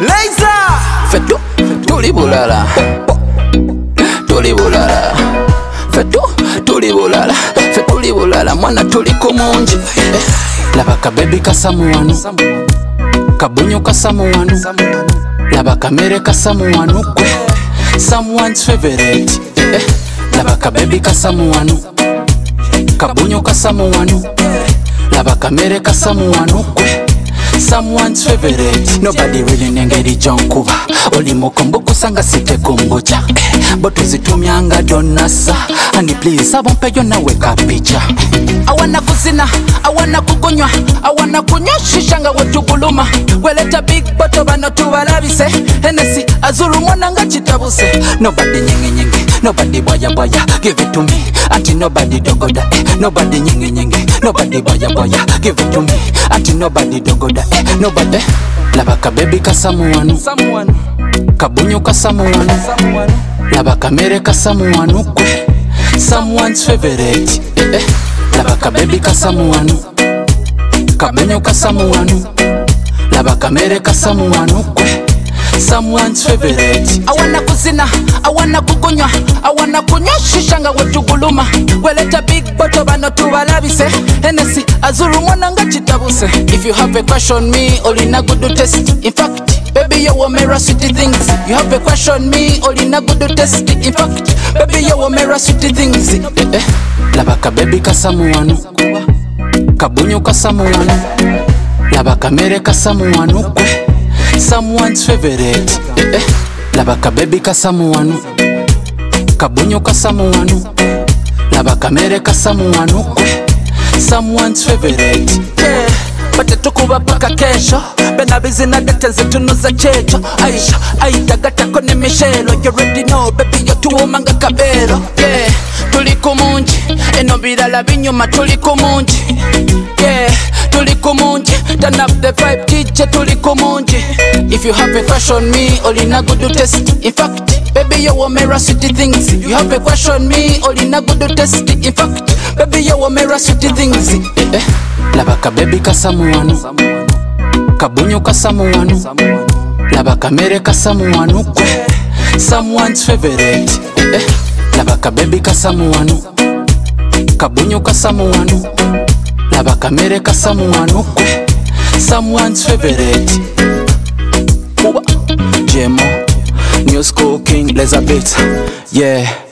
Laser Fetu, tuli bulala Tuli bulala Fetu, tuli bulala Fetuli bulala, mwana tuli kumunji Laba ka baby kasamu wanu Kabunyo kasamu wanu Laba kamere kasamu wanu kwe Someone's favorite Laba ka baby kasamu wanu Kabunyo kasamu wanu Laba kamere kasamu wanu kwe Someone's favorite. Nobody really nengeri jonkuba Oli mokombo kusanga site kumbucha Botu zitumyanga donasa Honey please, abompe yona weka picha Awana kuzina, awana kukonywa Awana kunyoshishanga wetuguluma Weleta big boto bano tuwalabise Hennessy, azuru mwananga chitabuse Nobody nyenge nyenge, nobody boya boya Give it to me, anti nobody dogoda Nobody nyenge nyenge, nobody boya boya Give it to me, anti nobody dogoda Nobody Laba ka baby kasamu wanu Kabunyo kasamu wanu Laba kamere kasamu wanu kwe Someone's favorite Laba ka baby kasamu wanu Kabunyo kasamu wanu Laba kamere kasamu wanu kwe Someone's favorite. Awana kuzina, awana kukonywa Awana kunyoshishanga wetuguluma Weleta big boto bano tuwalabise Hennessy, azuru mwananga chitabuse If you have a crush on me, olina good test In fact, baby you wamera sweet things You have a crush on me, olina good test In fact, baby you wamera sweet things Laba ka baby kasamu wanu Kabunyo kasamu wanu Laba kamere kasamu wanu kwe Someone's favorite Laba ka baby kasamu wanu Kabunyo kasamu wanu Laba kamere kasamu wanu kwe Someone's favorite Bate tukuba paka kesho Bena bizina dete zitunuza checho Aisha, aita gata kone mishelo You already know baby yo tuumanga kabero Yeah, tuli kumunji Eno birala binyuma tuli kumunji Yeah, tuli kumunji Turn up the vibe DJ tuli kumunji If you have a crush on me, olina good test In fact, baby you wamera sweet things You have a crush on me, olina good test In fact, baby you wamera sweet things Laba ka baby kasamu wanu Kabunyo kasamu wanu Laba kamere kasamu wanu kwe Someone's favorite Laba ka baby kasamu wanu Kabunyo kasamu wanu Laba kamere kasamu wanu kwe Someone's favorite Jemo New School King Elizabeth Yeah